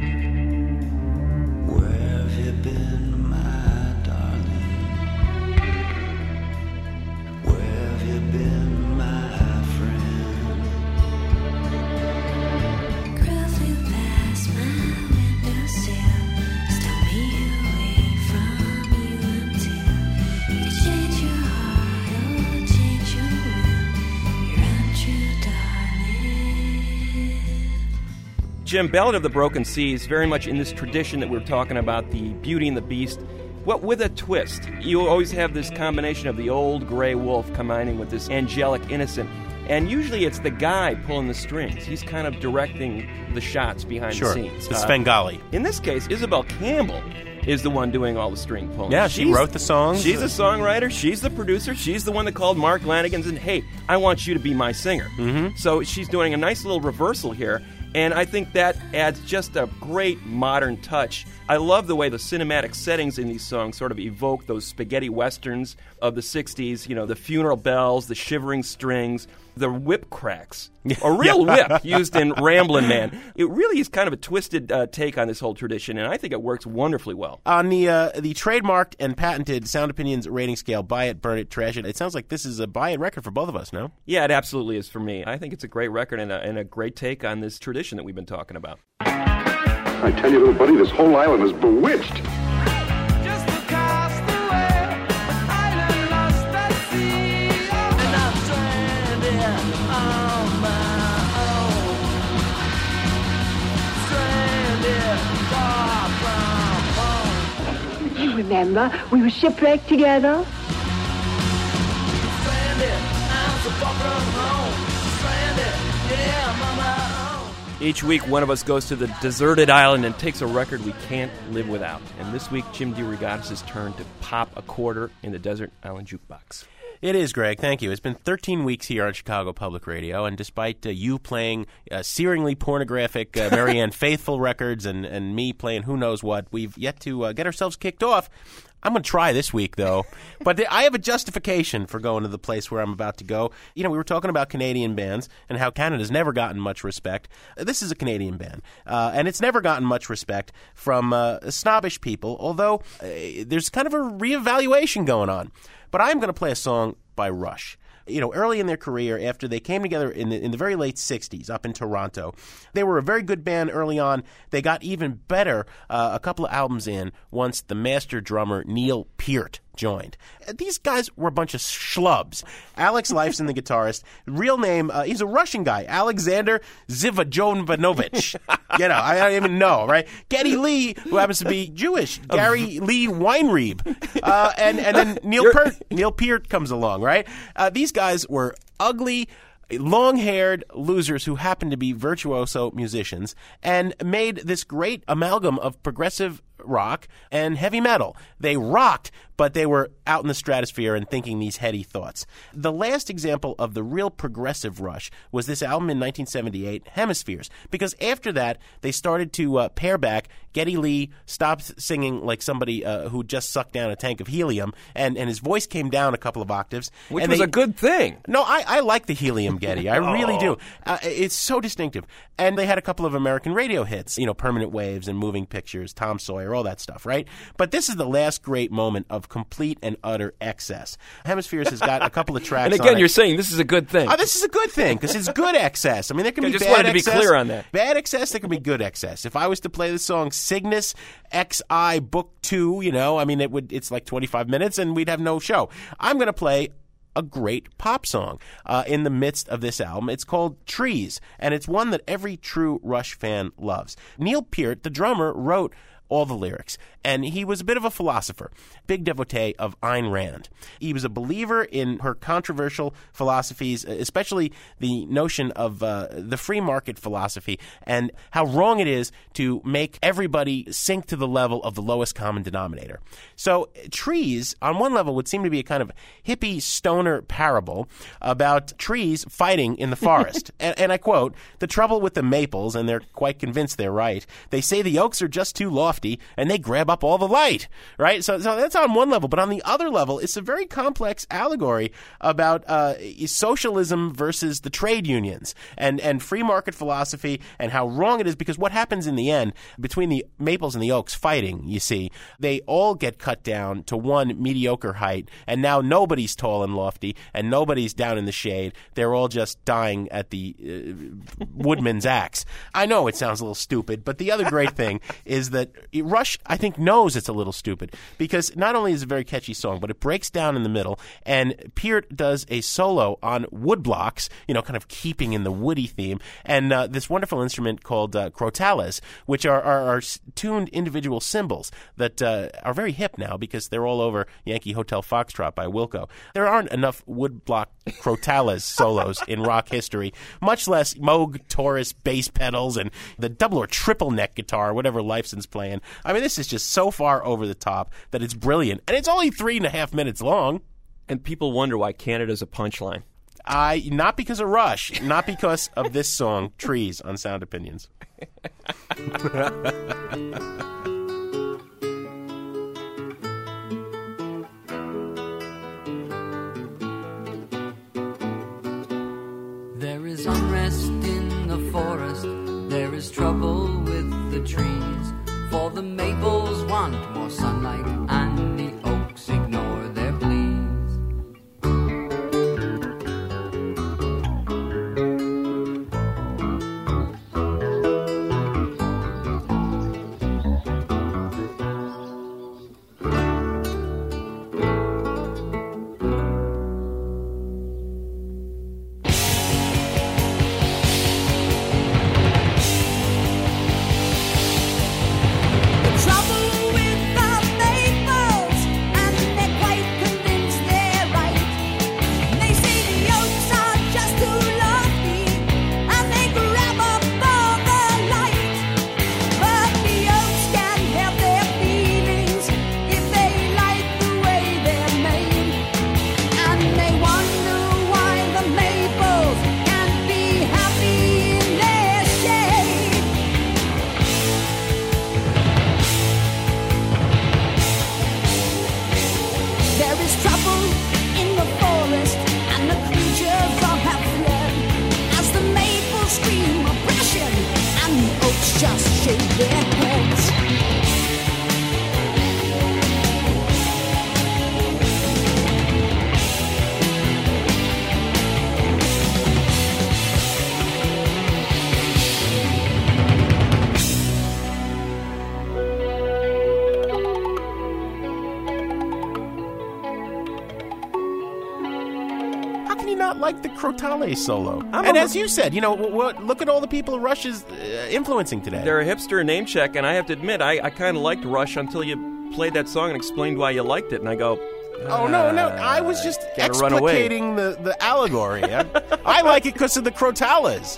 Where have you been, my darling? Where have you been, my friend? Crawl flew past my windowsill, stole me away from you until you change your heart or change your will. You're untrue, darling. Jim, Ballad of the Broken Seas, very much in this tradition that we're talking about, the Beauty and the Beast, with a twist. You always have this combination of the old gray wolf combining with this angelic, innocent And usually it's the guy pulling the strings. He's kind of directing the shots behind Sure. the scenes. The Svengali. In this case, Isabel Campbell is the one doing all the string pulling. Yeah, she wrote the songs. She's a songwriter. She's the producer. She's the one that called Mark Lanigan and said, hey, I want you to be my singer. Mm-hmm. So she's doing a nice little reversal here. And I think that adds just a great modern touch. I love the way the cinematic settings in these songs sort of evoke those spaghetti westerns of the 60s, you know, the funeral bells, the shivering strings, the whip cracks. A real whip used in Ramblin' Man. It really is kind of a twisted take on this whole tradition, and I think it works wonderfully well. On the trademarked and patented Sound Opinions rating scale, buy it, burn it, trash it, it sounds like this is a buy it record for both of us, no? Yeah, it absolutely is for me. I think it's a great record and a great take on this tradition that we've been talking about. I tell you, little buddy, this whole island is bewitched. You remember, we were shipwrecked together. Each week, one of us goes to the deserted island and takes a record we can't live without. And this week, Jim DeRogatis' turn to pop a quarter in the Desert Island Jukebox. It is, Greg. Thank you. It's been 13 weeks here on Chicago Public Radio, and despite you playing searingly pornographic Marianne Faithfull records and me playing who knows what, we've yet to get ourselves kicked off. I'm going to try this week, though. But I have a justification for going to the place where I'm about to go. You know, we were talking about Canadian bands and how Canada's never gotten much respect. This is a Canadian band, and it's never gotten much respect from snobbish people, although there's kind of a reevaluation going on. But I'm going to play a song by Rush. You know, early in their career, after they came together in the very late 60s up in Toronto, they were a very good band early on. They got even better a couple of albums in once the master drummer Neil Peart joined. These guys were a bunch of schlubs. Alex Lifeson, the guitarist, real name, he's a Russian guy, Alexander Zivojovanovich. You know, I don't even know, right? Geddy Lee, who happens to be Jewish, Gary Lee Weinreib, and then Neil Peart comes along, right? These guys were ugly, long-haired losers who happened to be virtuoso musicians and made this great amalgam of progressive rock and heavy metal. They rocked, but they were out in the stratosphere and thinking these heady thoughts. The last example of the real progressive Rush was this album in 1978, Hemispheres, because after that, they started to pare back. Geddy Lee stopped singing like somebody who just sucked down a tank of helium, and his voice came down a couple of octaves. Which was a good thing. No, I like the helium Geddy. I really do. It's so distinctive. And they had a couple of American radio hits, you know, Permanent Waves and Moving Pictures, Tom Sawyer, all that stuff, right? But this is the last great moment of complete and utter excess. Hemispheres has got a couple of tracks and again, on you're saying this is a good thing. Oh, this is a good thing, because it's good excess. I mean, there can be bad excess. I just wanted to be clear on that. Bad excess, there can be good excess. If I was to play the song Cygnus XI Book 2, you know, I mean, it's like 25 minutes and we'd have no show. I'm going to play a great pop song in the midst of this album. It's called Trees, and it's one that every true Rush fan loves. Neil Peart, the drummer, wrote all the lyrics, and he was a bit of a philosopher, big devotee of Ayn Rand. He was a believer in her controversial philosophies, especially the notion of the free market philosophy and how wrong it is to make everybody sink to the level of the lowest common denominator. So Trees, on one level, would seem to be a kind of hippie stoner parable about trees fighting in the forest. and I quote, "The trouble with the maples," and they're quite convinced they're right, "they say the oaks are just too lofty and they grab up all the light," right? So that's on one level. But on the other level, it's a very complex allegory about socialism versus the trade unions and free market philosophy and how wrong it is, because what happens in the end between the maples and the oaks fighting, you see, they all get cut down to one mediocre height, and now nobody's tall and lofty and nobody's down in the shade. They're all just dying at the woodman's axe. I know it sounds a little stupid, but the other great thing is that Rush, I think, knows it's a little stupid because not only is it a very catchy song, but it breaks down in the middle, and Peart does a solo on woodblocks, kind of keeping in the woody theme, and this wonderful instrument called crotales, which are tuned individual cymbals that are very hip now because they're all over Yankee Hotel Foxtrot by Wilco. There aren't enough woodblock crotales solos in rock history, much less Moog Taurus bass pedals and the double or triple neck guitar, whatever Lifeson's playing. I mean, this is just so far over the top that it's brilliant. And it's only 3.5 minutes long. And people wonder why Canada's a punchline. Not because of Rush, not because of this song, Trees, on Sound Opinions. There is unrest in the forest, there is trouble with the trees, for the maples want more sunlight and the oaks ignore their pleas. Just shake their heads. How can you not like the crotale solo? And as you said, look at all the people Rush is influencing today. They're a hipster name check, and I have to admit, I kind of liked Rush until you played that song and explained why you liked it, and I go, oh, no, I was just explicating the allegory. I like it because of the crotales.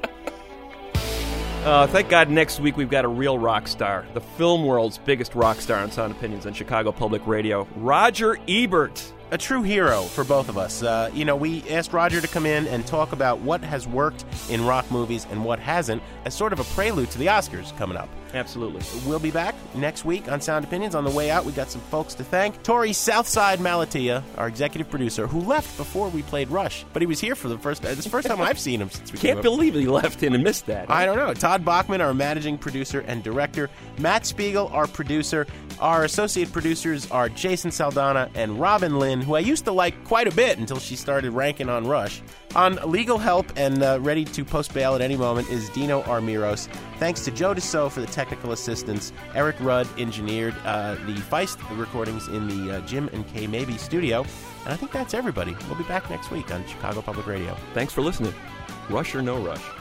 Thank God next week we've got a real rock star, the film world's biggest rock star on Sound Opinions on Chicago Public Radio, Roger Ebert. A true hero for both of us. We asked Roger to come in and talk about what has worked in rock movies and what hasn't as sort of a prelude to the Oscars coming up. Absolutely. We'll be back next week on Sound Opinions. On the way out, we got some folks to thank. Tori Southside Malatia, our executive producer, who left before we played Rush, but he was here for the first time. It's the first time I've seen him since we Can't believe he left in and missed that. I don't know. Todd Bachman, our managing producer and director. Matt Spiegel, our producer. Our associate producers are Jason Saldana and Robin Lynn, who I used to like quite a bit until she started ranking on Rush. On legal help and ready to post bail at any moment is Dino Armiros. Thanks to Joe Dassault for the technical assistance. Eric Rudd engineered the Feist recordings in the Jim and Kay Mabey studio. And I think that's everybody. We'll be back next week on Chicago Public Radio. Thanks for listening. Rush or no rush.